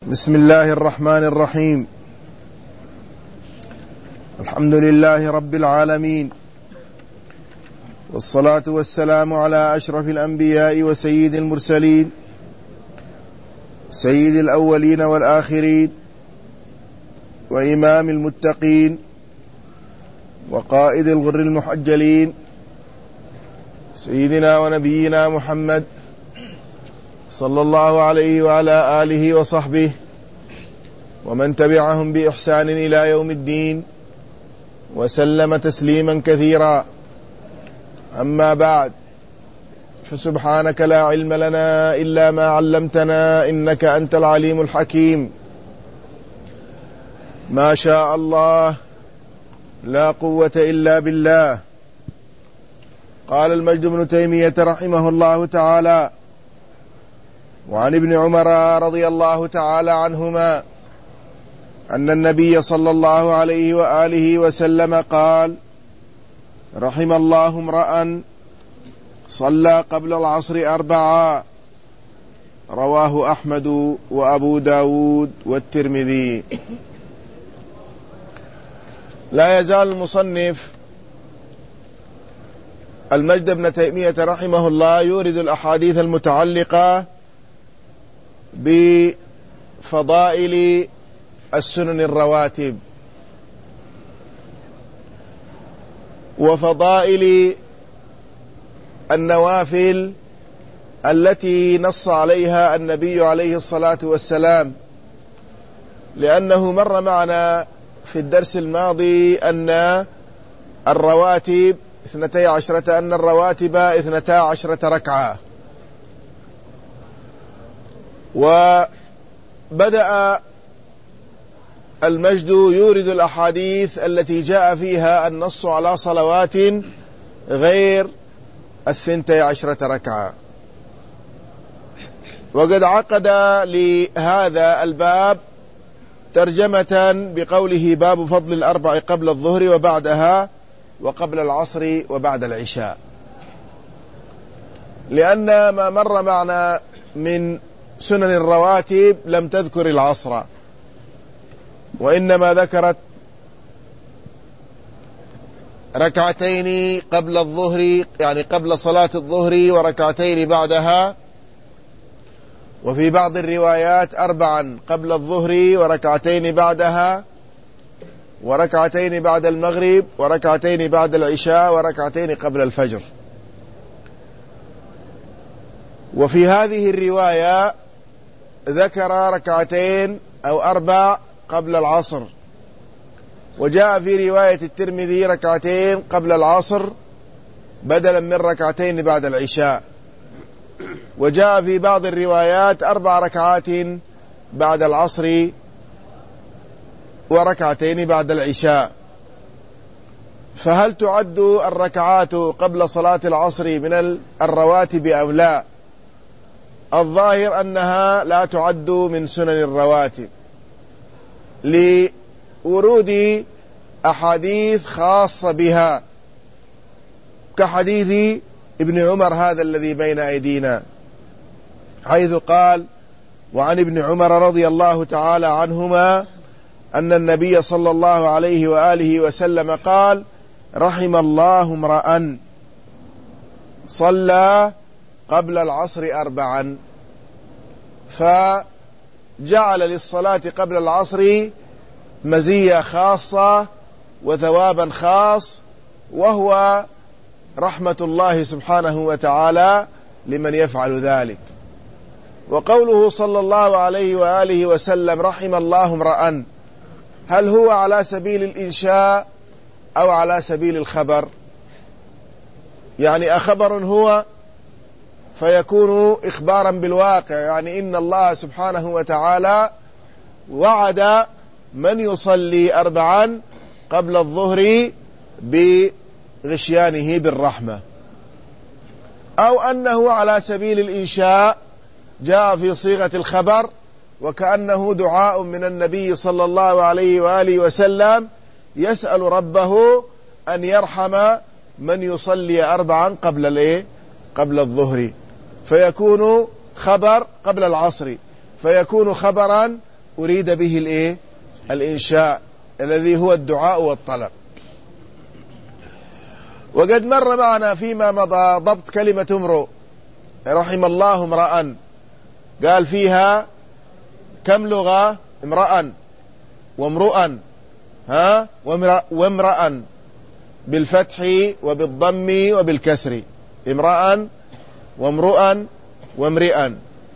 بسم الله الرحمن الرحيم. الحمد لله رب العالمين، والصلاة والسلام على أشرف الأنبياء وسيد المرسلين، سيد الأولين والآخرين، وإمام المتقين، وقائد الغر المحجلين، سيدنا ونبينا محمد صلى الله عليه وعلى آله وصحبه ومن تبعهم بإحسان إلى يوم الدين، وسلم تسليما كثيرا. أما بعد، فسبحانك لا علم لنا إلا ما علمتنا إنك أنت العليم الحكيم. ما شاء الله لا قوة إلا بالله. قال المجد بن تيمية رحمه الله تعالى: وعن ابن عمر رضي الله تعالى عنهما أن النبي صلى الله عليه وآله وسلم قال: رحم الله امرأ صلى قبل العصر 4. رواه أحمد وأبو داود والترمذي. لا يزال المصنف المجد بن تيمية رحمه الله يورد الأحاديث المتعلقة بفضائل السنن الرواتب وفضائل النوافل التي نص عليها النبي عليه الصلاة والسلام، لأنه مر معنا في الدرس الماضي أن الرواتب 12 ركعة. وبدأ المجد يورد الأحاديث التي جاء فيها النص على صلوات غير 12 ركعة. وقد عقد لهذا الباب ترجمة بقوله: باب فضل الأربع قبل الظهر وبعدها، وقبل العصر وبعد العشاء، لأن ما مر معنا من سنن الرواتب لم تذكر العصر، وإنما ذكرت ركعتين قبل الظهر، يعني قبل صلاة الظهر، وركعتين بعدها، وفي بعض الروايات 4 قبل الظهر وركعتين بعدها، وركعتين بعد المغرب، وركعتين بعد العشاء، وركعتين قبل الفجر. وفي هذه الرواية ذكر 2 أو 4 قبل العصر. وجاء في رواية الترمذي 2 قبل العصر بدلا من 2 بعد العشاء. وجاء في بعض الروايات 4 ركعات بعد العصر وركعتين بعد العشاء. فهل تعد الركعات قبل صلاة العصر من الرواتب أو لا؟ الظاهر أنها لا تعد من سنن الرواتب، لورود أحاديث خاصة بها، كحديث ابن عمر هذا الذي بين أيدينا، حيث قال: وعن ابن عمر رضي الله تعالى عنهما أن النبي صلى الله عليه وآله وسلم قال: رحم الله امرأ صلى قبل العصر 4. فجعل للصلاة قبل العصر مزية خاصة وثوابا خاص، وهو رحمة الله سبحانه وتعالى لمن يفعل ذلك. وقوله صلى الله عليه وآله وسلم رحم الله امرأ، هل هو على سبيل الإنشاء أو على سبيل الخبر؟ يعني أخبر هو فيكون إخبارا بالواقع، يعني إن الله سبحانه وتعالى وعد من يصلي 4 قبل الظهر بغشيانه بالرحمة، أو أنه على سبيل الإنشاء جاء في صيغة الخبر، وكأنه دعاء من النبي صلى الله عليه وآله وسلم يسأل ربه أن يرحم من يصلي 4 قبل الظهر، فيكون خبر قبل العصر، فيكون خبرا أريد به الإنشاء الذي هو الدعاء والطلب. وقد مر معنا فيما مضى ضبط كلمة امرؤ، رحم الله امرأ، قال فيها كم لغة؟ امرأ وامرؤا وامرأ بالفتح وبالضم وبالكسر، امرأ وامرؤا وامرئا،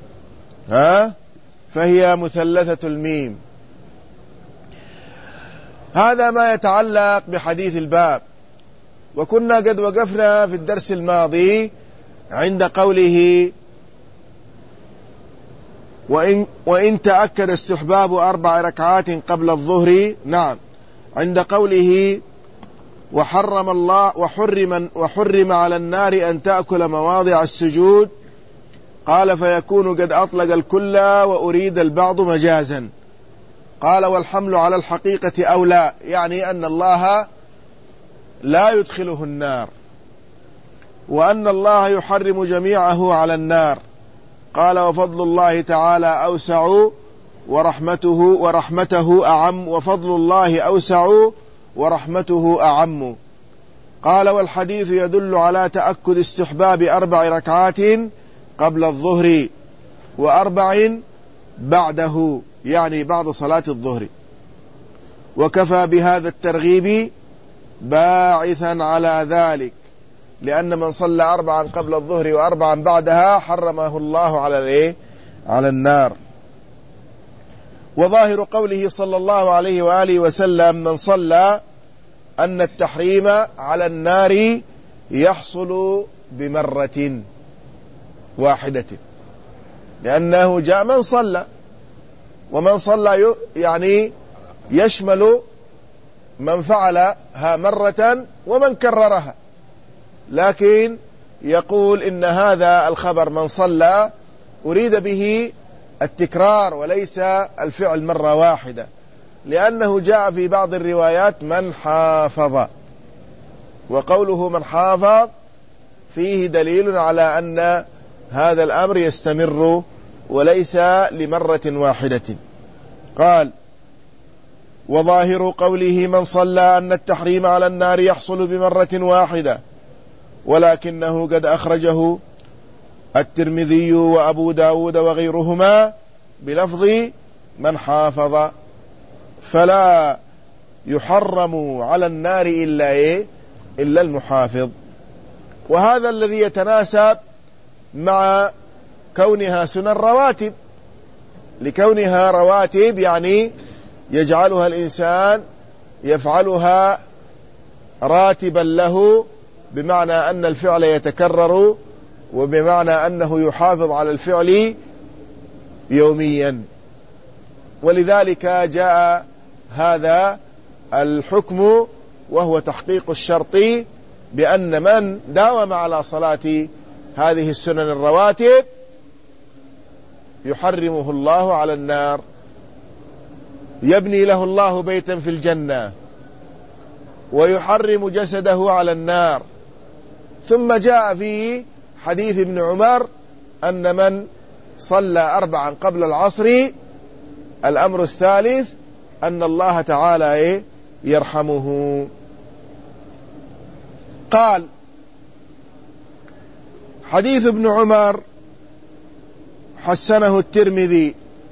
فهي مثلثة الميم. هذا ما يتعلق بحديث الباب. وكنا قد وقفنا في الدرس الماضي عند قوله وإن تأكد استحباب 4 ركعات قبل الظهر. نعم، عند قوله وحرم على النار أن تأكل مواضع السجود، قال فيكون قد أطلق الكل وأريد البعض مجازا. قال والحمل على الحقيقة أولى، يعني أن الله لا يدخله النار، وأن الله يحرم جميعه على النار. قال وفضل الله تعالى أوسع ورحمته أعم، وفضل الله أوسع ورحمته أعم. قال والحديث يدل على تأكد استحباب 4 ركعات قبل الظهر و4 بعده، يعني بعد صلاة الظهر. وكفى بهذا الترغيب باعثا على ذلك، لأن من صلى 4 قبل الظهر و4 بعدها حرمه الله على النار. وظاهر قوله صلى الله عليه وآله وسلم من صلى أن التحريم على النار يحصل بمرة واحدة، لأنه جاء من صلى، ومن صلى يعني يشمل من فعلها مرة ومن كررها، لكن يقول إن هذا الخبر من صلى أريد به التكرار وليس الفعل مرة واحدة، لأنه جاء في بعض الروايات من حافظ، وقوله من حافظ فيه دليل على أن هذا الأمر يستمر وليس لمرة واحدة. قال وظاهر قوله من صلى أن التحريم على النار يحصل بمرة واحدة، ولكنه قد أخرجه الترمذي وأبو داود وغيرهما بلفظ من حافظ، فلا يحرم على النار إلا المحافظ. وهذا الذي يتناسب مع كونها سنن رواتب، لكونها رواتب يعني يجعلها الإنسان يفعلها راتبا له، بمعنى أن الفعل يتكرر، وبمعنى أنه يحافظ على الفعل يوميا. ولذلك جاء هذا الحكم وهو تحقيق الشرط، بأن من داوم على صلاة هذه السنن الرواتب يحرمه الله على النار، يبني له الله بيتا في الجنة، ويحرم جسده على النار. ثم جاء في حديث ابن عمر أن من صلى 4 قبل العصر، الأمر الثالث أن الله تعالى يرحمه. قال حديث ابن عمر حسنه الترمذي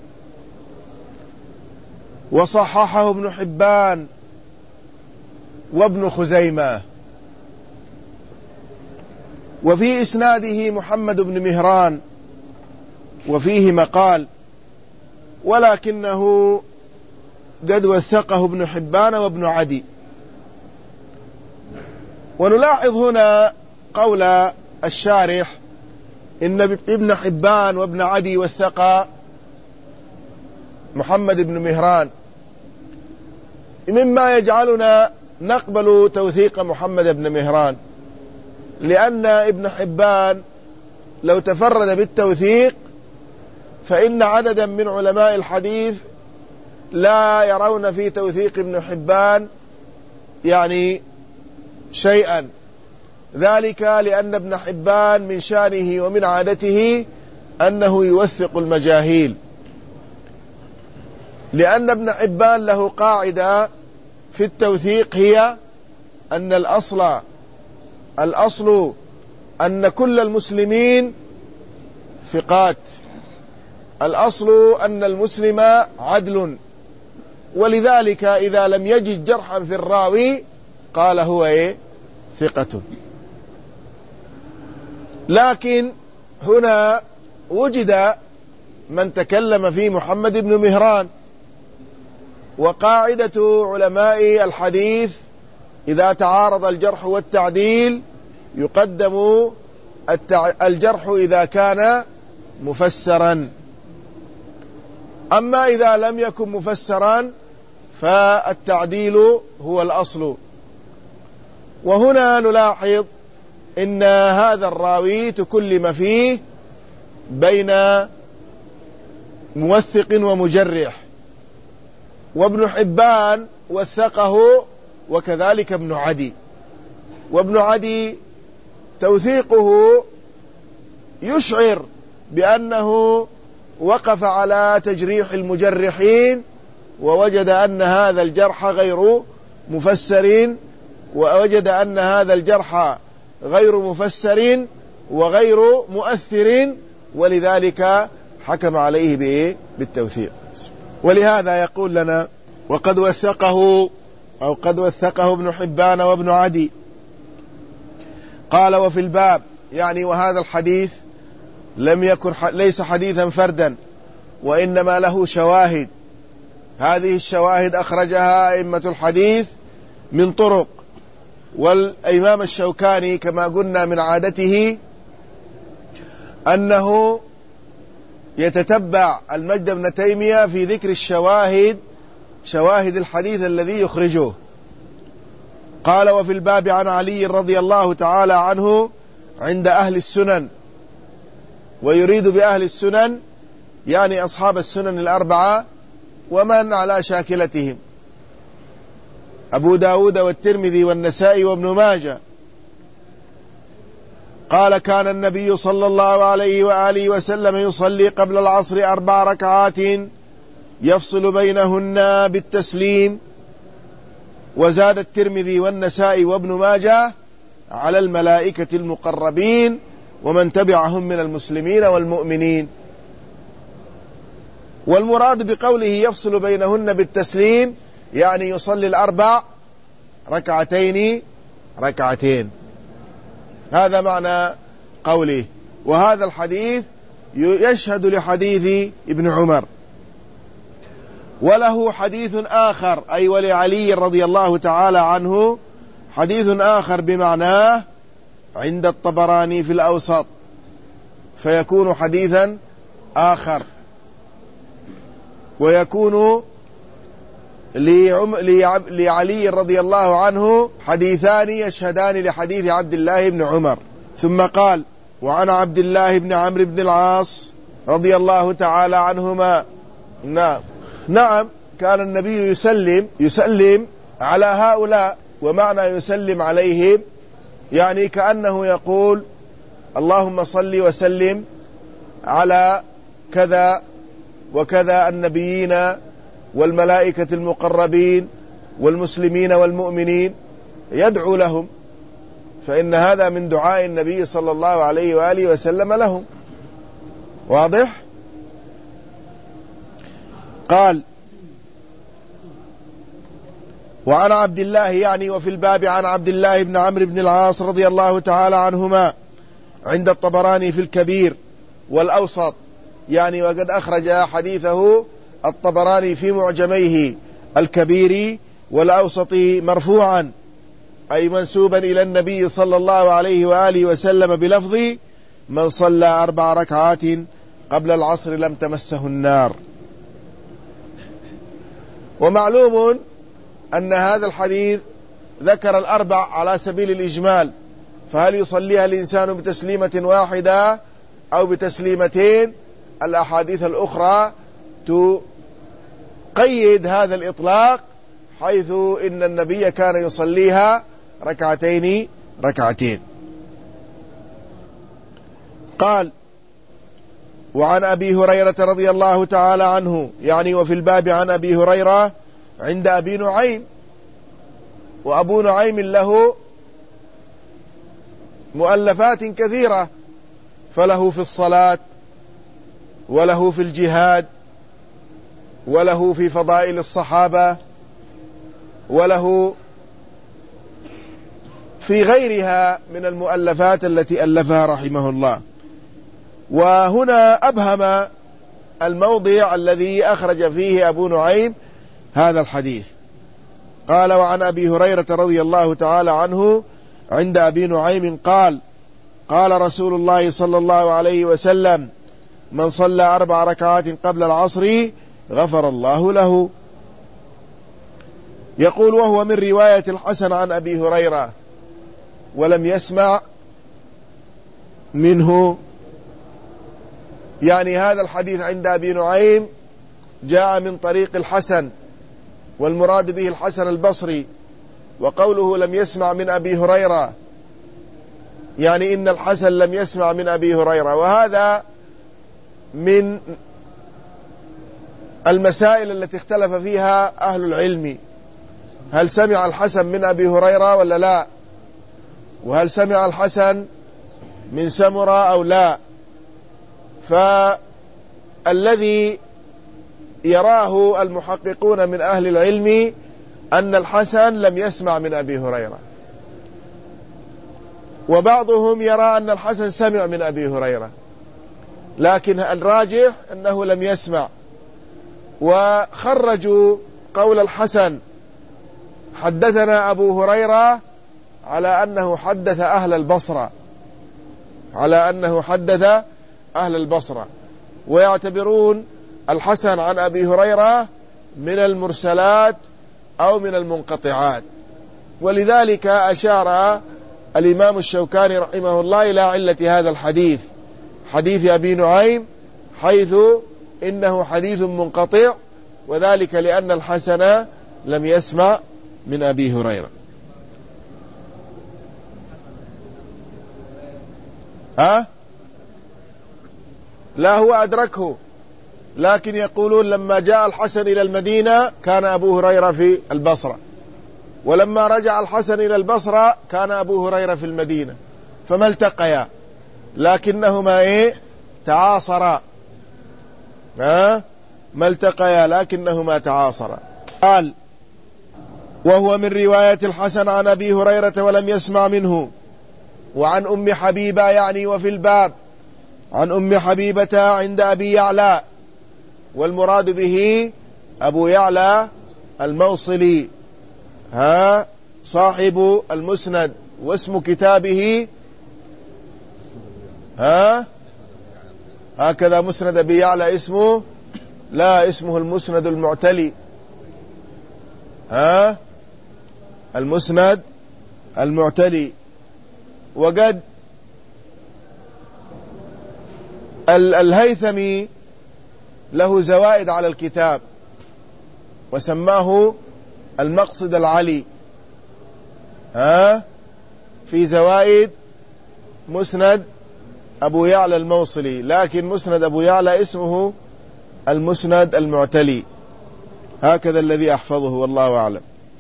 وصححه ابن حبان وابن خزيمة، وفي إسناده محمد بن مهران، وفيه مقال، ولكنه قد وثقه ابن حبان وابن عدي. ونلاحظ هنا قول الشارح إن ابن حبان وابن عدي وثق محمد بن مهران، مما يجعلنا نقبل توثيق محمد بن مهران، لأن ابن حبان لو تفرد بالتوثيق فإن عددا من علماء الحديث لا يرون في توثيق ابن حبان يعني شيئا، ذلك لأن ابن حبان من شانه ومن عادته أنه يوثق المجاهيل، لأن ابن حبان له قاعدة في التوثيق، هي أن الأصل أن كل المسلمين ثقات، الأصل أن المسلم عدل، ولذلك إذا لم يجد جرحا في الراوي قال هو ثقة. لكن هنا وجد من تكلم في محمد بن مهران، وقاعدة علماء الحديث إذا تعارض الجرح والتعديل يقدم الجرح إذا كان مفسرا، أما إذا لم يكن مفسرا فالتعديل هو الأصل. وهنا نلاحظ إن هذا الراوي تكلم فيه بين موثق ومجرح، وابن حبان وثقه وكذلك ابن عدي، وابن عدي توثيقه يشعر بأنه وقف على تجريح المجرحين ووجد أن هذا الجرح غير مفسر، وغير مؤثر، ولذلك حكم عليه بالتوثيق. ولهذا يقول لنا قد وثقه ابن حبان وابن عدي. قال وفي الباب، يعني وهذا الحديث ليس حديثا فردا، وإنما له شواهد، هذه الشواهد أخرجها أئمة الحديث من طرق. والإمام الشوكاني كما قلنا من عادته أنه يتتبع المجد بن تيمية في ذكر شواهد الحديث الذي يخرجه. قال وفي الباب عن علي رضي الله تعالى عنه عند أهل السنن، ويريد بأهل السنن يعني أصحاب السنن الأربعة ومن على شاكلتهم، أبو داود والترمذي والنسائي وابن ماجه. قال كان النبي صلى الله عليه وآله وسلم يصلي قبل العصر 4 ركعات يفصل بينهن بالتسليم. وزاد الترمذي والنسائي وابن ماجه على الملائكة المقربين ومن تبعهم من المسلمين والمؤمنين. والمراد بقوله يفصل بينهن بالتسليم يعني يصلي 4 ركعتين، هذا معنى قوله. وهذا الحديث يشهد لحديث ابن عمر. وله حديث آخر، أي ولعلي رضي الله تعالى عنه حديث آخر بمعناه عند الطبراني في الأوسط، فيكون حديثا آخر، ويكون لعلي رضي الله عنه حديثان يشهدان لحديث عبد الله بن عمر. ثم قال وعن عبد الله بن عمرو بن العاص رضي الله تعالى عنهما. نعم كان النبي يسلم على هؤلاء، ومعنى يسلم عليهم يعني كأنه يقول اللهم صل وسلم على كذا وكذا النبيين والملائكة المقربين والمسلمين والمؤمنين، يدعو لهم، فإن هذا من دعاء النبي صلى الله عليه وآله وسلم لهم. واضح؟ قال وعن عبد الله، يعني وفي الباب عن عبد الله بن عمرو بن العاص رضي الله تعالى عنهما عند الطبراني في الكبير والأوسط، يعني وقد أخرج حديثه الطبراني في معجميه الكبير والأوسط مرفوعا، أي منسوبا إلى النبي صلى الله عليه وآله وسلم بلفظ من صلى 4 ركعات قبل العصر لم تمسه النار. ومعلوم أن هذا الحديث ذكر 4 على سبيل الإجمال، فهل يصليها الإنسان بتسليمة واحدة أو بتسليمتين؟ الأحاديث الأخرى تقيد هذا الإطلاق، حيث إن النبي كان يصليها ركعتين. قال وعن أبي هريرة رضي الله تعالى عنه، يعني وفي الباب عن أبي هريرة عند أبي نعيم. وأبو نعيم له مؤلفات كثيرة، فله في الصلاة، وله في الجهاد، وله في فضائل الصحابة، وله في غيرها من المؤلفات التي ألفها رحمه الله. وهنا أبهم الموضع الذي أخرج فيه أبو نعيم هذا الحديث. قال: وعن أبي هريرة رضي الله تعالى عنه عند أبي نعيم قال: قال رسول الله صلى الله عليه وسلم: من صلى 4 ركعات قبل العصر غفر الله له. يقول: وهو من رواية الحسن عن أبي هريرة ولم يسمع منه. يعني هذا الحديث عند أبي نعيم جاء من طريق الحسن، والمراد به الحسن البصري. وقوله لم يسمع من أبي هريرة يعني إن الحسن لم يسمع من أبي هريرة، وهذا من المسائل التي اختلف فيها أهل العلم: هل سمع الحسن من أبي هريرة ولا لا؟ وهل سمع الحسن من سمرة أو لا؟ فالذي يراه المحققون من أهل العلم أن الحسن لم يسمع من أبي هريرة، وبعضهم يرى أن الحسن سمع من أبي هريرة، لكن الراجح أنه لم يسمع. وخرجوا قول الحسن حدثنا أبو هريرة على أنه حدث أهل البصرة، على أنه حدث أهل البصرة، ويعتبرون الحسن عن أبي هريرة من المرسلات أو من المنقطعات. ولذلك أشار الإمام الشوكاني رحمه الله إلى علة هذا الحديث، حديث أبي نعيم، حيث إنه حديث منقطع، وذلك لأن الحسن لم يسمع من أبي هريرة. لا، هو أدركه، لكن يقولون لما جاء الحسن إلى المدينة كان أبو هريرة في البصرة، ولما رجع الحسن إلى البصرة كان أبو هريرة في المدينة، فما التقيا، لكنهما تعاصرا. ما التقيا لكنهما تعاصرا. قال: وهو من رواية الحسن عن أبي هريرة ولم يسمع منه. وعن أم حبيبة، يعني وفي الباب عن أم حبيبة عند أبي يعلى، والمراد به أبو يعلى الموصلي صاحب المسند، واسم كتابه هكذا مسند أبي يعلى اسمه، لا، اسمه المسند المعتلي، المسند المعتلي. وقد الهيثمي له زوائد على الكتاب وسماه المقصد العلي، في زوائد مسند أبو يعلى الموصلي، لكن مسند أبو يعلى اسمه المسند المعتلي، هكذا الذي أحفظه والله أعلم.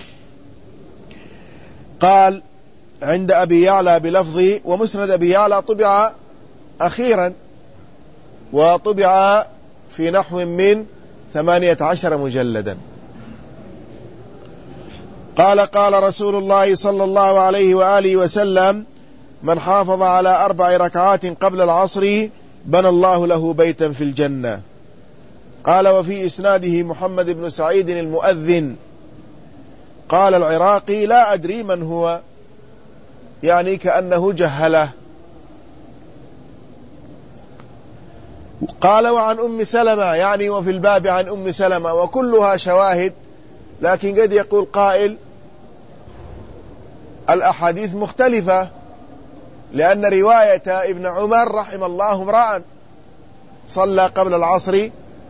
قال: عند أبي يعلى بلفظ. ومسند أبي يعلى طبع أخيرا، وطبع في نحو من 18 مجلدا. قال: قال رسول الله صلى الله عليه وآله وسلم: من حافظ على 4 ركعات قبل العصر بنى الله له بيتا في الجنة. قال: وفي إسناده محمد بن سعيد المؤذن. قال العراقي: لا أدري من هو، يعني كأنه جهله. قال: وعن أم سلمة، يعني وفي الباب عن أم سلمة، وكلها شواهد، لكن قد يقول قائل الأحاديث مختلفة، لأن رواية ابن عمر رحم الله امرأ صلى قبل العصر،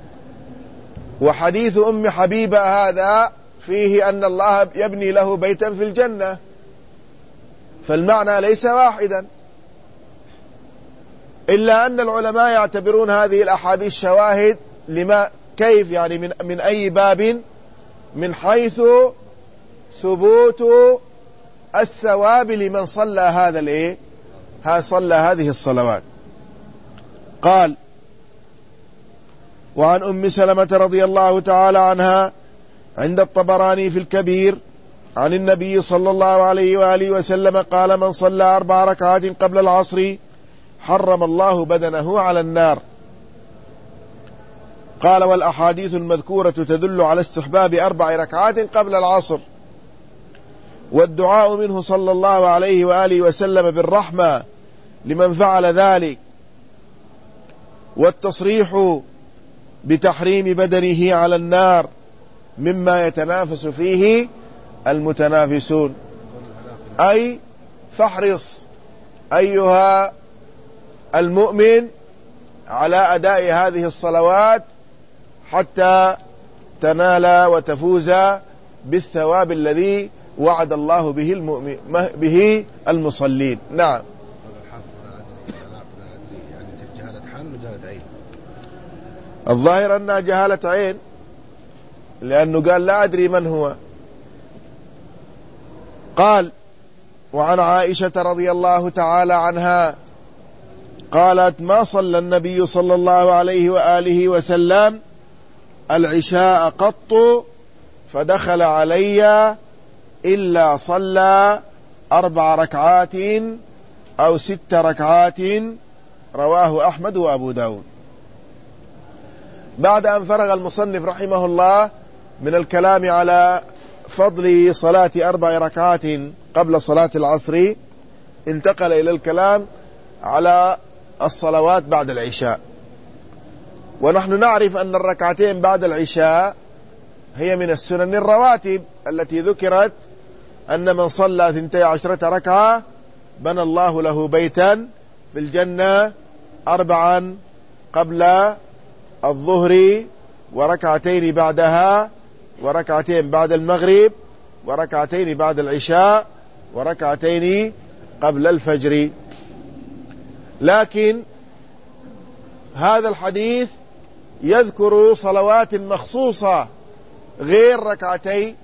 وحديث أم حبيبة هذا فيه أن الله يبني له بيتا في الجنة، فالمعنى ليس واحدا. إلا أن العلماء يعتبرون هذه الأحاديث شواهد لما كيف يعني من أي باب؟ من حيث ثبوت الثواب لمن صلى صلى هذه الصلوات. قال: وعن أم سلمة رضي الله تعالى عنها عند الطبراني في الكبير عن النبي صلى الله عليه وآله وسلم قال: من صلى 4 ركعات قبل العصر حرم الله بدنه على النار. قال: والأحاديث المذكورة تدل على استحباب 4 ركعات قبل العصر، والدعاء منه صلى الله عليه وآله وسلم بالرحمة لمن فعل ذلك، والتصريح بتحريم بدنه على النار مما يتنافس فيه المتنافسون. أي فاحرص أيها المؤمن على أداء هذه الصلوات حتى تنال وتفوز بالثواب الذي وعد الله به المصلين. نعم. الظاهر أنها جهالة عين، لأنه قال: لا أدري من هو. قال: وعن عائشة رضي الله تعالى عنها قالت: ما صلى النبي صلى الله عليه وآله وسلم العشاء قط فدخل علي إلا صلى 4 ركعات أو 6 ركعات. رواه أحمد وأبو داود. بعد أن فرغ المصنف رحمه الله من الكلام على فضل صلاة 4 ركعات قبل صلاة العصر، انتقل إلى الكلام على الصلوات بعد العشاء. ونحن نعرف أن الركعتين بعد العشاء هي من السنن الرواتب التي ذكرت، أن من صلى 12 ركعة بنى الله له بيتا في الجنة، 4 قبل الظهر، وركعتين بعدها، وركعتين بعد المغرب، وركعتين بعد العشاء، وركعتين قبل الفجر. لكن هذا الحديث يذكر صلوات مخصوصة غير ركعتي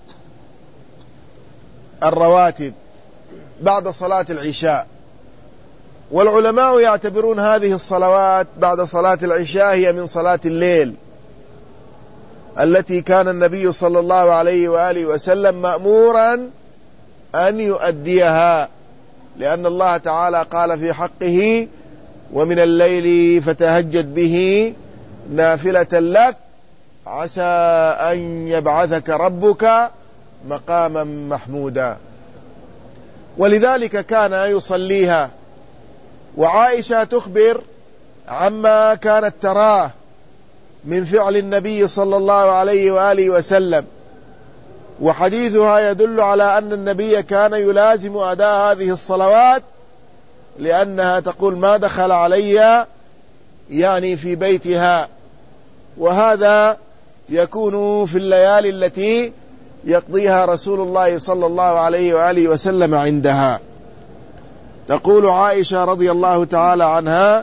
الرواتب بعد صلاة العشاء. والعلماء يعتبرون هذه الصلوات بعد صلاة العشاء هي من صلاة الليل التي كان النبي صلى الله عليه وآله وسلم مأمورا أن يؤديها، لأن الله تعالى قال في حقه: ومن الليل فتهجد به نافلة لك عسى أن يبعثك ربك مقاما محمودا. ولذلك كان يصليها. وعائشة تخبر عما كانت تراه من فعل النبي صلى الله عليه وآله وسلم، وحديثها يدل على أن النبي كان يلازم أداء هذه الصلوات، لأنها تقول: ما دخل علي يعني في بيتها. وهذا يكون في الليالي التي يقضيها رسول الله صلى الله عليه وآله وسلم عندها. تقول عائشة رضي الله تعالى عنها: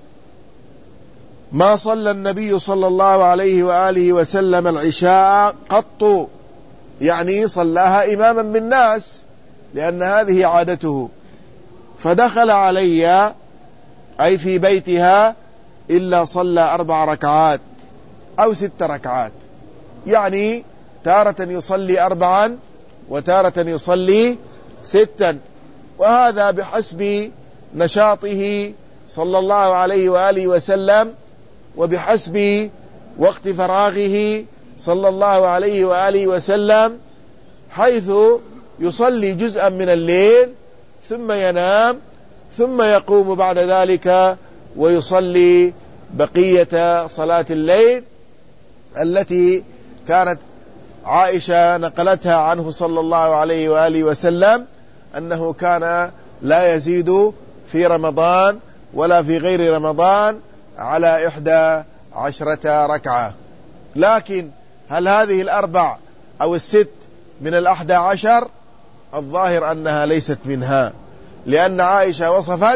ما صلى النبي صلى الله عليه وآله وسلم العشاء قط، يعني صلاها إماما بالناس لأن هذه عادته، فدخل علي أي في بيتها إلا صلى 4 ركعات أو 6 ركعات، يعني تارة يصلي 4 وتارة يصلي 6. وهذا بحسب نشاطه صلى الله عليه وآله وسلم، وبحسب وقت فراغه صلى الله عليه وآله وسلم، حيث يصلي جزءا من الليل ثم ينام، ثم يقوم بعد ذلك ويصلي بقية صلاة الليل التي كانت عائشة نقلتها عنه صلى الله عليه وآله وسلم، أنه كان لا يزيد في رمضان ولا في غير رمضان على 11 ركعة. لكن هل هذه 4 أو 6 من 11؟ الظاهر أنها ليست منها، لأن عائشة وصفت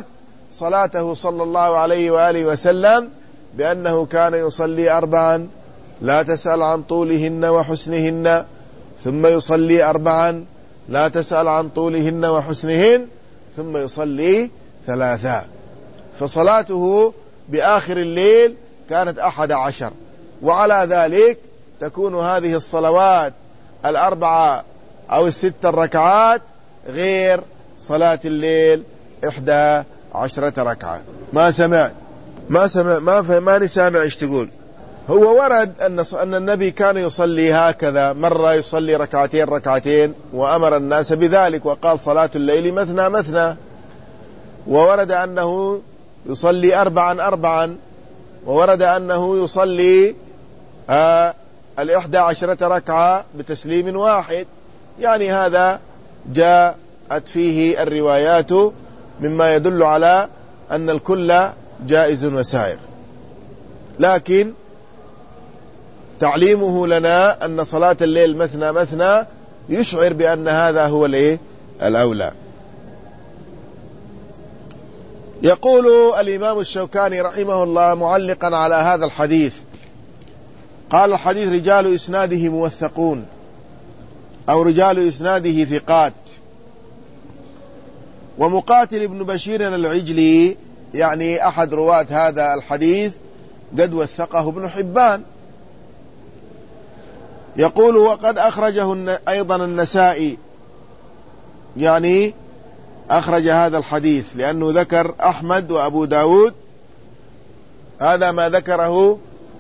صلاته صلى الله عليه وآله وسلم بأنه كان يصلي 4 لا تسأل عن طولهن وحسنهن، ثم يصلي 4 لا تسأل عن طولهن وحسنهن، ثم يصلي 3. فصلاته بآخر الليل كانت 11. وعلى ذلك تكون هذه الصلوات 4 أو 6 الركعات غير صلاة الليل 11 ركعة. ما سمع ما سامع ايش تقول. هو ورد أن النبي كان يصلي هكذا، مرة يصلي 2 ركعتين وأمر الناس بذلك وقال صلاة الليل مثنى مثنى، وورد أنه يصلي 4 وورد أنه يصلي 11 ركعة بتسليم واحد. يعني هذا جاءت فيه الروايات مما يدل على أن الكل جائز وسائر، لكن تعليمه لنا أن صلاة الليل مثنى مثنى يشعر بأن هذا هو الأولى. يقول الإمام الشوكاني رحمه الله معلقا على هذا الحديث، قال: الحديث رجال إسناده موثقون، أو رجال إسناده ثقات. ومقاتل ابن بشير العجلي يعني أحد رواة هذا الحديث قد وثقه ابن حبان. يقول: وقد أخرجه أيضا النسائي، يعني أخرج هذا الحديث، لأنه ذكر أحمد وأبو داود. هذا ما ذكره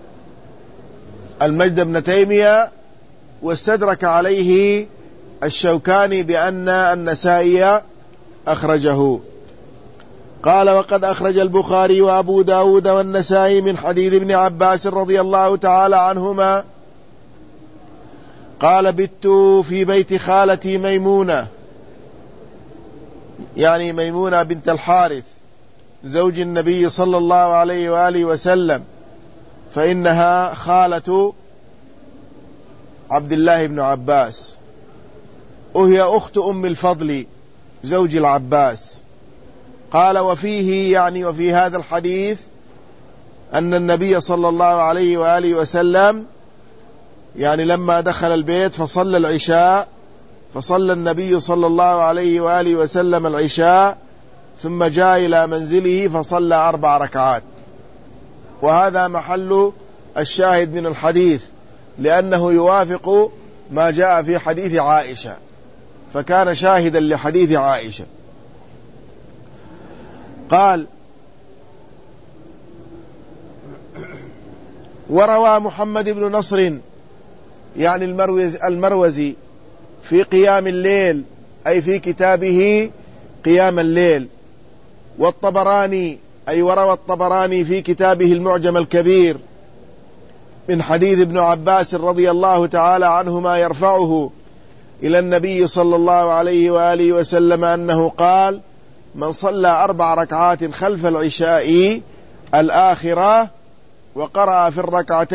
المجد بن تيمية، واستدرك عليه الشوكاني بأن النسائي أخرجه. قال: وقد أخرج البخاري وأبو داود والنسائي من حديث ابن عباس رضي الله تعالى عنهما قال: بت في بيت خالتي ميمونة، يعني ميمونة بنت الحارث زوج النبي صلى الله عليه وآله وسلم، فإنها خالة عبد الله بن عباس، وهي أخت أم الفضل زوج العباس. قال: وفيه يعني وفي هذا الحديث أن النبي صلى الله عليه وآله وسلم يعني لما دخل البيت فصلى العشاء، فصلى النبي صلى الله عليه وآله وسلم العشاء، ثم جاء إلى منزله فصلى 4 ركعات. وهذا محل الشاهد من الحديث، لأنه يوافق ما جاء في حديث عائشة، فكان شاهدا لحديث عائشة. قال: وروى محمد بن نصر يعني المروزي في قيام الليل، أي في كتابه قيام الليل. والطبراني أي وروى الطبراني في كتابه المعجم الكبير من حديث ابن عباس رضي الله تعالى عنهما يرفعه إلى النبي صلى الله عليه وآله وسلم أنه قال: من صلى 4 ركعات خلف العشاء الآخرة وقرأ في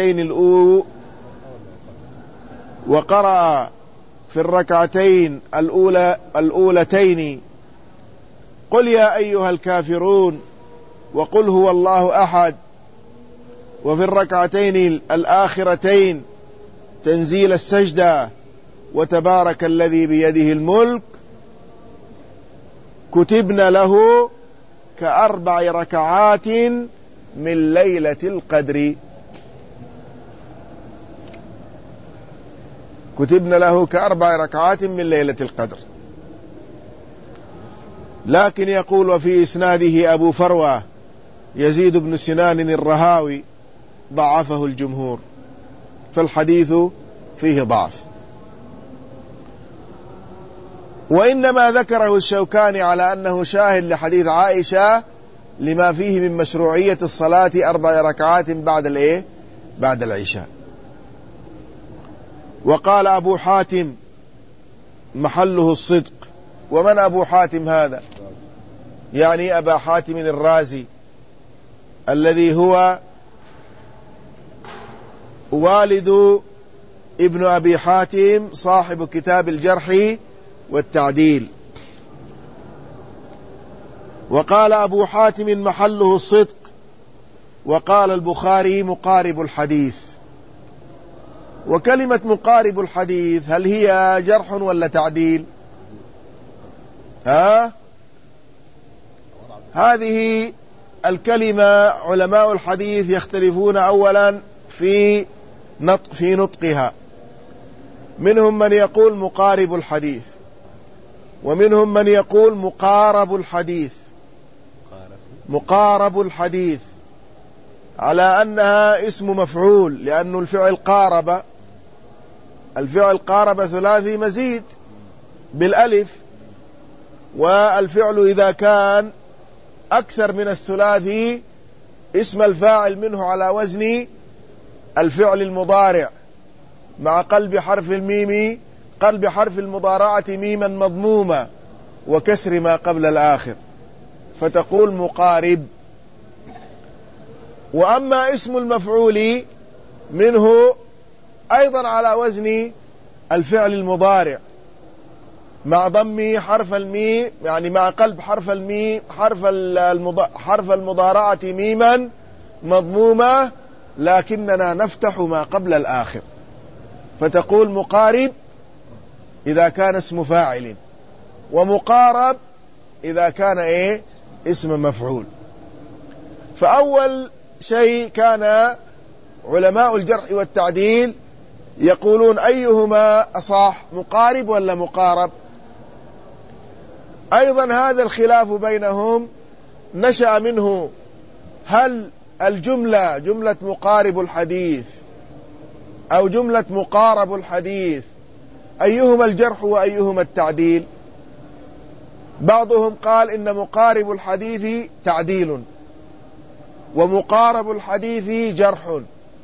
الركعتين الأولتين قل يا أيها الكافرون وقل هو الله أحد، وفي الركعتين الآخرتين تنزيل السجدة وتبارك الذي بيده الملك، كتبنا له ك4 ركعات من ليلة القدر. كتبنا له ك4 ركعات من ليلة القدر. لكن يقول: وفي إسناده أبو فروة يزيد بن سنان الرهاوي ضعفه الجمهور، فالحديث فيه ضعف. وإنما ذكره الشوكاني على أنه شاهد لحديث عائشة لما فيه من مشروعية الصلاة 4 ركعات بعد العشاء. وقال أبو حاتم محله الصدق. ومن أبو حاتم هذا؟ يعني أبا حاتم الرازي الذي هو والد ابن أبي حاتم صاحب كتاب الجرح والتعديل. وقال أبو حاتم محله الصدق، وقال البخاري مقارب الحديث. وكلمة مقارب الحديث هل هي جرح ولا تعديل؟ هذه الكلمة علماء الحديث يختلفون أولا في نطقها. منهم من يقول مقارب الحديث، ومنهم من يقول مقارب الحديث، مقارب الحديث، على أنها اسم مفعول، لأن الفعل قارب ثلاثي مزيد بالألف، والفعل إذا كان أكثر من الثلاثي اسم الفاعل منه على وزن الفعل المضارع، مع قلب حرف المضارعة ميما مضمومة وكسر ما قبل الآخر، فتقول مقارب. وأما اسم المفعول منه أيضا على وزن الفعل المضارع، مع ضم حرف الميم، يعني مع قلب حرف المضارعة ميما مضمومة، لكننا نفتح ما قبل الآخر، فتقول مقارب إذا كان اسم فاعل، ومقارب إذا كان اسم مفعول. فأول شيء كان علماء الجرح والتعديل يقولون أيهما أصح، مقارب ولا مقارب؟ أيضا هذا الخلاف بينهم نشأ منه هل الجملة جملة مقارب الحديث أو جملة مقارب الحديث أيهما الجرح وأيهما التعديل؟ بعضهم قال إن مقارب الحديث تعديل ومقارب الحديث جرح،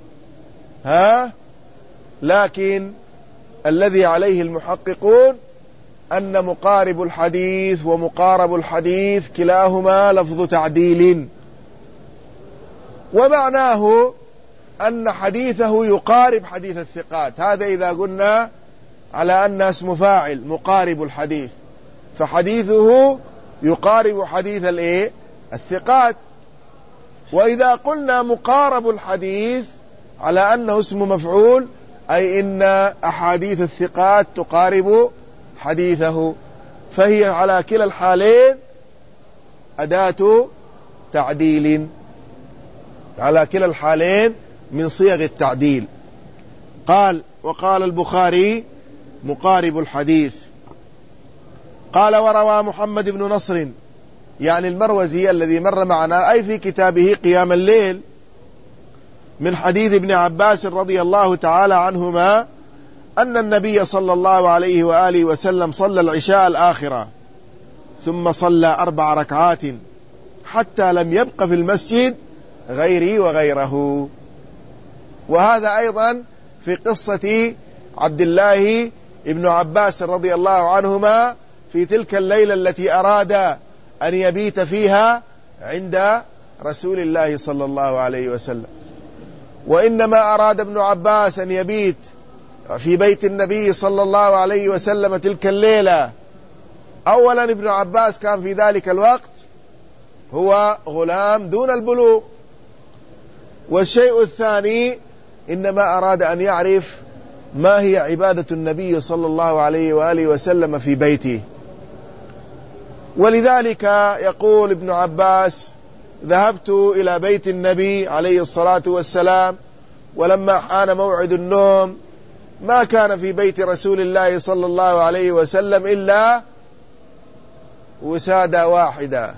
لكن الذي عليه المحققون أن مقارب الحديث ومقارب الحديث كلاهما لفظ تعديل، ومعناه أن حديثه يقارب حديث الثقات. هذا إذا قلنا على أن اسم فاعل مقارب الحديث، فحديثه يقارب حديث الثقات. وإذا قلنا مقارب الحديث على أنه اسم مفعول، أي إن أحاديث الثقات تقارب حديثه، فهي على كلا الحالين أداة تعديل، على كلا الحالين من صيغ التعديل. قال وقال البخاري مقارب الحديث. قال وروى محمد بن نصر، يعني المروزي الذي مر معنا، أي في كتابه قيام الليل، من حديث ابن عباس رضي الله تعالى عنهما أن النبي صلى الله عليه وآله وسلم صلى العشاء الآخرة ثم صلى 4 ركعات حتى لم يبق في المسجد غيري وغيره. وهذا أيضا في قصة عبد الله ابن عباس رضي الله عنهما في تلك الليلة التي أراد أن يبيت فيها عند رسول الله صلى الله عليه وسلم. وإنما أراد ابن عباس أن يبيت في بيت النبي صلى الله عليه وسلم تلك الليلة. أولا ابن عباس كان في ذلك الوقت هو غلام دون البلوغ، والشيء الثاني إنما أراد أن يعرف ما هي عبادة النبي صلى الله عليه وآله وسلم في بيته. ولذلك يقول ابن عباس: ذهبت إلى بيت النبي عليه الصلاة والسلام، ولما حان موعد النوم ما كان في بيت رسول الله صلى الله عليه وسلم إلا وسادة واحدة.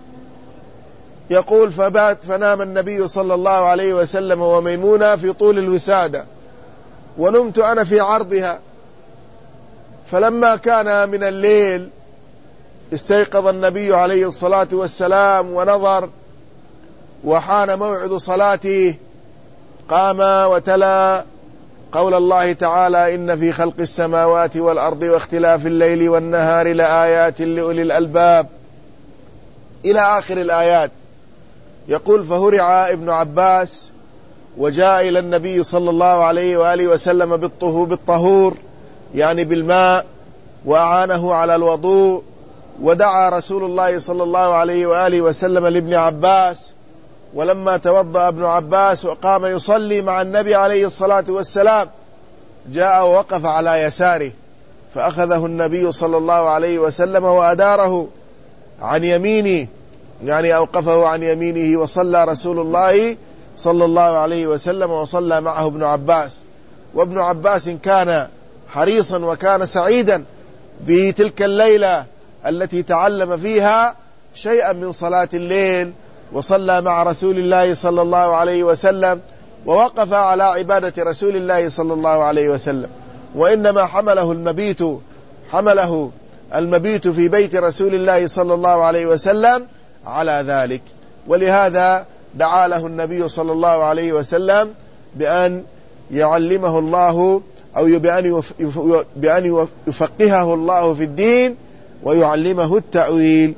يقول: فنام النبي صلى الله عليه وسلم وميمونة في طول الوسادة، ونمت أنا في عرضها. فلما كان من الليل استيقظ النبي عليه الصلاة والسلام ونظر، وحان موعد صلاته، قام وتلا قول الله تعالى: إن في خلق السماوات والأرض واختلاف الليل والنهار لآيات لأولي الألباب، إلى آخر الآيات. يقول: فهرع ابن عباس وجاء إلى النبي صلى الله عليه وآله وسلم بالطهور، يعني بالماء، وأعانه على الوضوء، ودعا رسول الله صلى الله عليه وآله وسلم لابن عباس، ولما توضأ ابن عباس وقام يصلي مع النبي عليه الصلاة والسلام جاء ووقف على يساره، فأخذه النبي صلى الله عليه وسلم وأداره عن يمينه، يعني أوقفه عن يمينه، وصلى رسول الله صلى الله عليه وسلم وصلى معه ابن عباس. وابن عباس كان حريصا وكان سعيدا بتلك الليلة التي تعلم فيها شيئا من صلاة الليل، وصلى مع رسول الله صلى الله عليه وسلم، ووقف على عبادة رسول الله صلى الله عليه وسلم. وإنما حمله المبيت في بيت رسول الله صلى الله عليه وسلم على ذلك. ولهذا دعا له النبي صلى الله عليه وسلم بأن يعلمه الله، أو بأن يفقهه الله في الدين ويعلمه التأويل.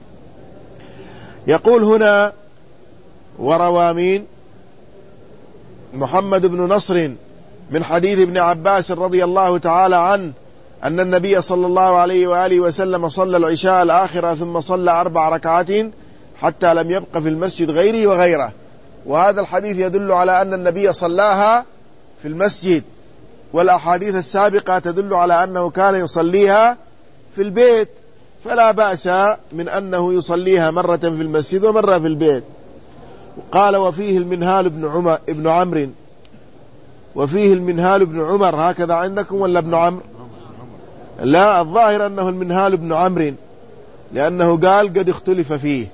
يقول هنا: وروى مين؟ محمد بن نصر من حديث ابن عباس رضي الله تعالى عنه أن النبي صلى الله عليه وآله وسلم صلى العشاء الآخرة ثم صلى 4 ركعات حتى لم يبق في المسجد غيره وغيره. وهذا الحديث يدل على أن النبي صلاها في المسجد، والأحاديث السابقة تدل على أنه كان يصليها في البيت، فلا بأس من أنه يصليها مرة في المسجد ومرة في البيت. قال: وفيه المنهال ابن عمرو، وفيه المنهال بن عمر، هكذا عندكم ولا ابن عمرو؟ لا، الظاهر أنه المنهال بن عمرو، لأنه قال قد اختلف فيه.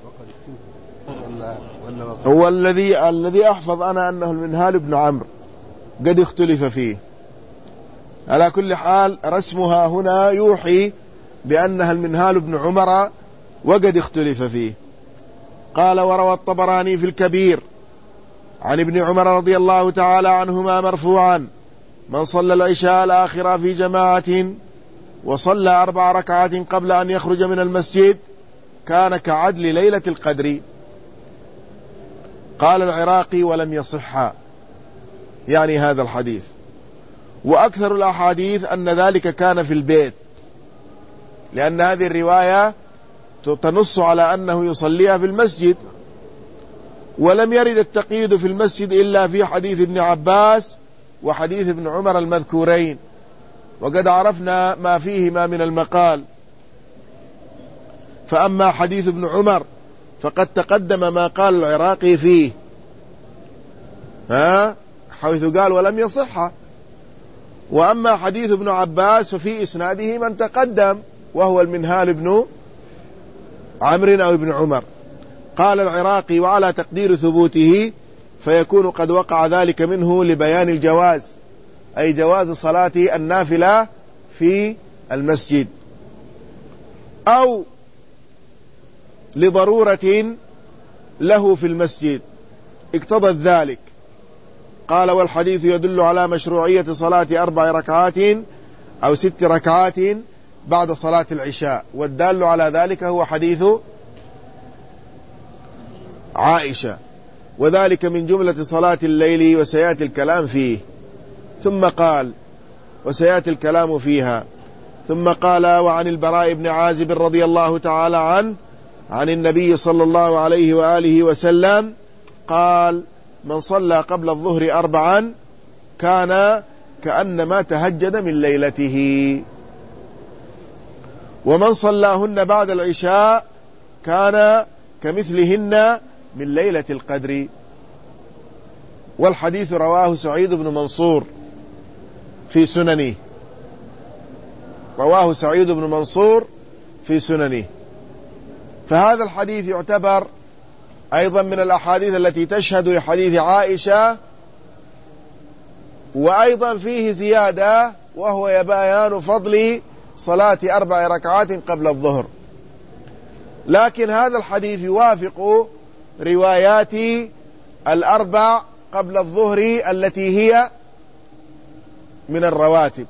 هو الذي أحفظ أنا أنه المنهال بن عمرو، قد اختلف فيه. على كل حال رسمها هنا يوحي بأنها المنهال بن عمر وقد اختلف فيه. قال: وروى الطبراني في الكبير عن ابن عمر رضي الله تعالى عنهما مرفوعا: من صلى العشاء الآخرة في جماعة وصلى 4 ركعات قبل أن يخرج من المسجد كان كعدل ليلة القدر. قال العراقي: ولم يصح، يعني هذا الحديث. وأكثر الأحاديث أن ذلك كان في البيت، لأن هذه الرواية تنص على أنه يصليها في المسجد، ولم يرد التقييد في المسجد إلا في حديث ابن عباس وحديث ابن عمر المذكورين، وقد عرفنا ما فيهما من المقال. فأما حديث ابن عمر فقد تقدم ما قال العراقي فيه، حيث قال: ولم يصح. وأما حديث ابن عباس ففي إسناده من تقدم، وهو المنهال بن عمرو أو ابن عمر. قال العراقي: وعلى تقدير ثبوته فيكون قد وقع ذلك منه لبيان الجواز، أي جواز صلاة النافلة في المسجد، أو لضرورة له في المسجد اقتضت ذلك. قال: والحديث يدل على مشروعية صلاة 4 ركعات أو 6 ركعات بعد صلاة العشاء، والدال على ذلك هو حديث عائشة، وذلك من جملة صلاة الليل، وسيأتي الكلام فيه. ثم قال: وسيأتي الكلام فيها. ثم قال: وعن البراء بن عازب رضي الله تعالى عنه عن النبي صلى الله عليه وآله وسلم قال: من صلى قبل الظهر 4 كان كأنما تهجد من ليلته، ومن صلاهن بعد العشاء كان كمثلهن من ليلة القدر. والحديث رواه سعيد بن منصور في سننه، رواه سعيد بن منصور في سننه. فهذا الحديث يعتبر أيضا من الأحاديث التي تشهد لحديث عائشة، وأيضا فيه زيادة، وهو بيان فضل صلاة 4 ركعات قبل الظهر. لكن هذا الحديث يوافق روايات 4 قبل الظهر التي هي من الرواتب،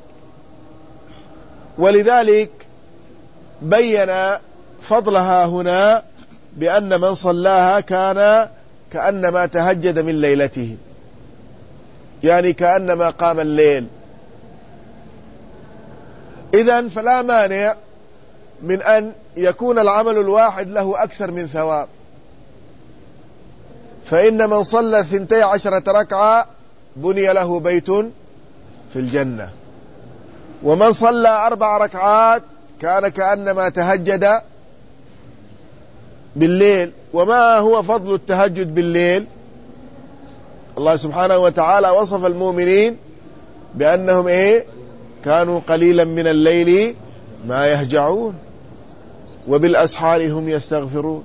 ولذلك بين فضلها هنا بأن من صلاها كان كأنما تهجد من ليلته، يعني كأنما قام الليل. إذن فلا مانع من أن يكون العمل الواحد له أكثر من ثواب. فإن من صلى 12 ركعة بني له بيت في الجنة، ومن صلى 4 ركعات كان كأنما تهجد بالليل. وما هو فضل التهجد بالليل؟ الله سبحانه وتعالى وصف المؤمنين بأنهم كانوا قليلا من الليل ما يهجعون وبالأسحار هم يستغفرون.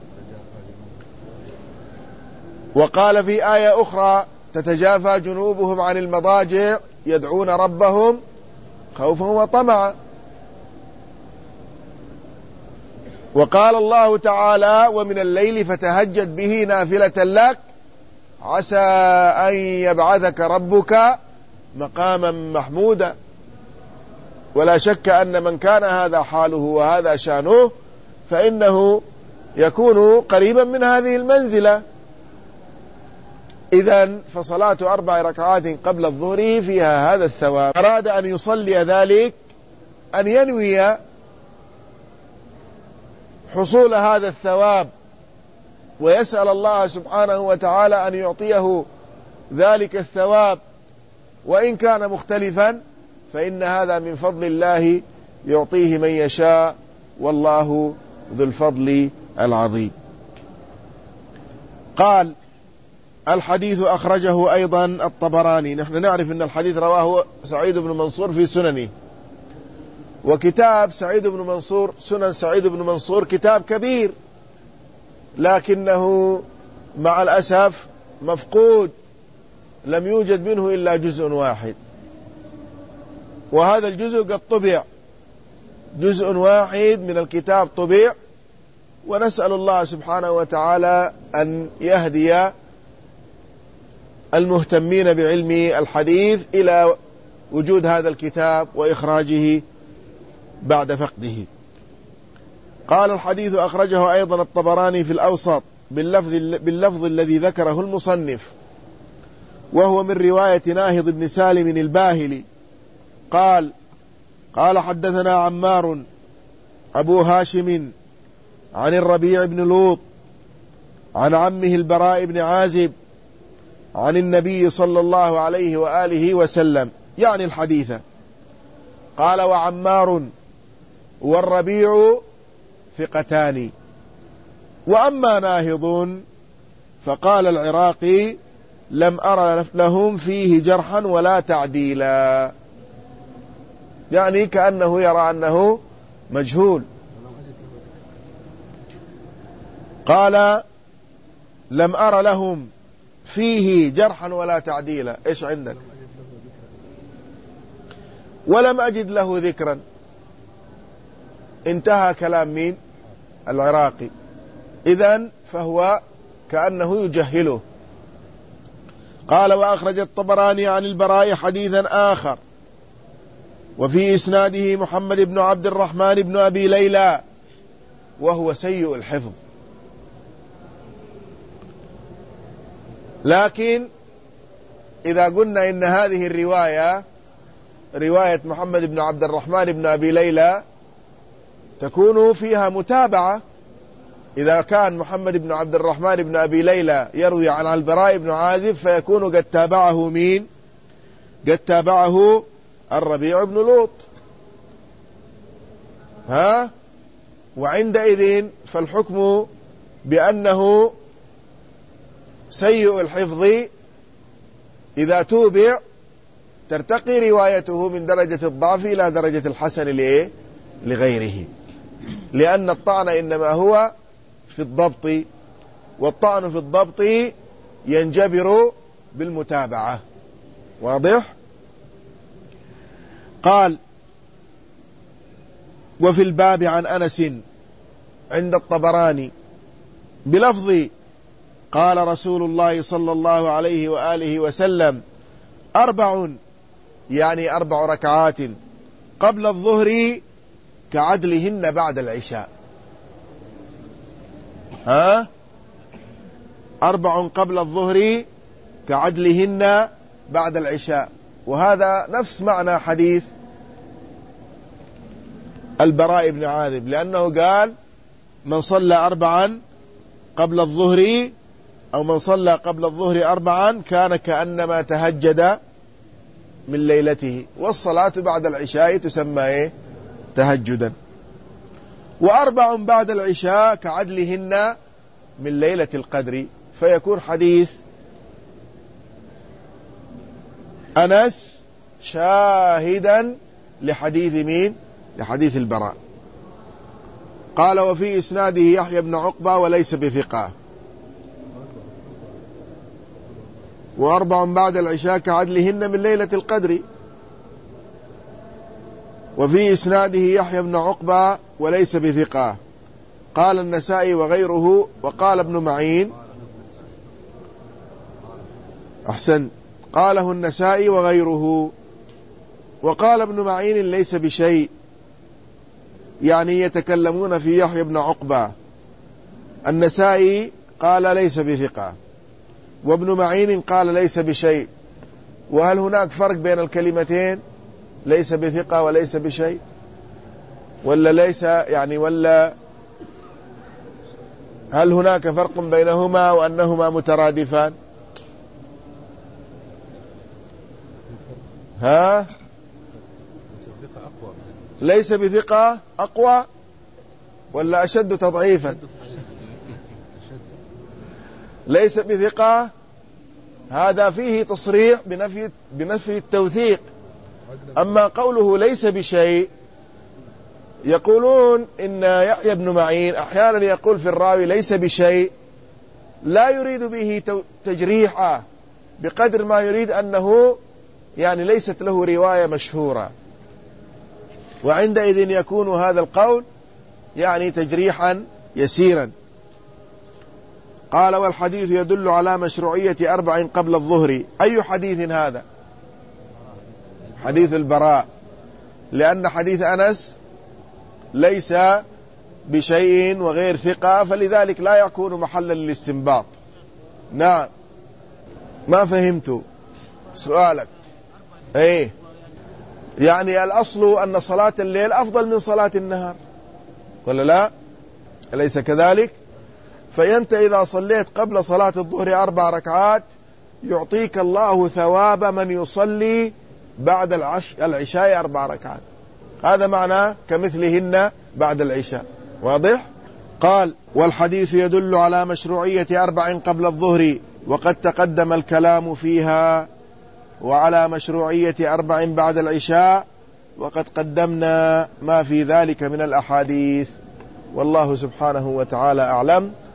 وقال في آية أخرى: تتجافى جنوبهم عن المضاجع يدعون ربهم خوفا وطمعا. وقال الله تعالى: ومن الليل فتهجد به نافلة لك عسى أن يبعثك ربك مقاما محمودا. ولا شك أن من كان هذا حاله وهذا شانه فإنه يكون قريبا من هذه المنزلة. إذن فصلاة 4 ركعات قبل الظهر فيها هذا الثواب. أراد أن يصلي ذلك أن ينوي حصول هذا الثواب ويسأل الله سبحانه وتعالى أن يعطيه ذلك الثواب، وإن كان مختلفا فإن هذا من فضل الله يعطيه من يشاء، والله ذو الفضل العظيم. قال: الحديث أخرجه أيضا الطبراني. نحن نعرف أن الحديث رواه سعيد بن منصور في سننه، وكتاب سعيد بن منصور سنن سعيد بن منصور كتاب كبير، لكنه مع الأسف مفقود، لم يوجد منه إلا جزء واحد، وهذا الجزء قد طبع، جزء واحد من الكتاب طبع. ونسأل الله سبحانه وتعالى أن يهدي المهتمين بعلم الحديث إلى وجود هذا الكتاب وإخراجه بعد فقده. قال: الحديث أخرجه أيضا الطبراني في الأوسط باللفظ الذي ذكره المصنف، وهو من رواية ناهض بن سالم الباهلي قال: حدثنا عمار أبو هاشم عن الربيع بن لوط عن عمه البراء بن عازب عن النبي صلى الله عليه وآله وسلم، يعني الحديث. قال: وعمار والربيع ثقتان، وأما ناهض فقال العراقي: لم أرى لهم فيه جرحا ولا تعديلا، يعني كأنه يرى أنه مجهول. قال: لم أرى لهم فيه جرحا ولا تعديلا. إيش عندك؟ ولم أجد له ذكرا. انتهى كلام مين؟ العراقي. إذن فهو كأنه يجهله. قال: وأخرج الطبراني عن البراء حديثا آخر، وفي إسناده محمد بن عبد الرحمن بن أبي ليلى، وهو سيء الحفظ. لكن إذا قلنا إن هذه الرواية رواية محمد بن عبد الرحمن بن أبي ليلى تكون فيها متابعة. إذا كان محمد بن عبد الرحمن بن أبي ليلى يروي عن البراء بن عازب فيكون قد تابعه مين؟ قد تابعه الربيع بن لوط. وعندئذ فالحكم بأنه سيء الحفظ إذا توبع ترتقي روايته من درجة الضعف إلى درجة الحسن لغيره، لأن الطعن إنما هو في الضبط، والطعن في الضبط ينجبر بالمتابعة. واضح؟ قال: وفي الباب عن أنس عند الطبراني بلفظ: قال رسول الله صلى الله عليه وآله وسلم: 4، يعني 4 ركعات قبل الظهر كعدلهن بعد العشاء. 4 قبل الظهر كعدلهن بعد العشاء. وهذا نفس معنى حديث البراء بن عازب، لأنه قال من صلى 4 قبل الظهر أو من صلى قبل الظهر 4 كان كأنما تهجد من ليلته، والصلاة بعد العشاء تسمى تهجدا. 4 بعد العشاء كعدلهن من ليلة القدر، فيكون حديث أنس شاهدا لحديث مين؟ لحديث البراء. قال وفي إسناده يحيى بن عقبة وليس بثقة. 4 بعد العشاء كعدلهن من ليلة القدر. وفي إسناده يحيى بن عقبة وليس بثقة. قال النسائي وغيره. وقال ابن معين أحسن، قاله النسائي وغيره. وقال ابن معين ليس بشيء، يعني يتكلمون في يحيى بن عقبة. النسائي قال ليس بثقة، وابن معين قال ليس بشيء. وهل هناك فرق بين الكلمتين ليس بثقة وليس بشيء، ولا ليس يعني، ولا هل هناك فرق بينهما وأنهما مترادفان؟ ها؟ ليس بثقة أقوى ولا أشد تضعيفا؟ ليس بثقة هذا فيه تصريح بنفي التوثيق. أما قوله ليس بشيء، يقولون إن يحيى بن معين أحيانا يقول في الراوي ليس بشيء، لا يريد به تجريحه بقدر ما يريد أنه يعني ليست له رواية مشهورة، وعندئذ يكون هذا القول يعني تجريحا يسيرا. قال والحديث يدل على مشروعية 4 قبل الظهر. أي حديث هذا؟ حديث البراء، لأن حديث أنس ليس بشيء وغير ثقة، فلذلك لا يكون محلا للاستنباط. نعم، ما فهمت سؤالك. ايه، يعني الأصل أن صلاة الليل أفضل من صلاة النهار، ولا لا؟ أليس كذلك؟ فأنت إذا صليت قبل صلاة الظهر 4 ركعات يعطيك الله ثواب من يصلي بعد العشاء 4 ركعات. هذا معناه كمثلهن بعد العشاء. واضح؟ قال والحديث يدل على مشروعية 4 قبل الظهر، وقد تقدم الكلام فيها، وعلى مشروعية 4 بعد العشاء، وقد قدمنا ما في ذلك من الأحاديث. والله سبحانه وتعالى أعلم.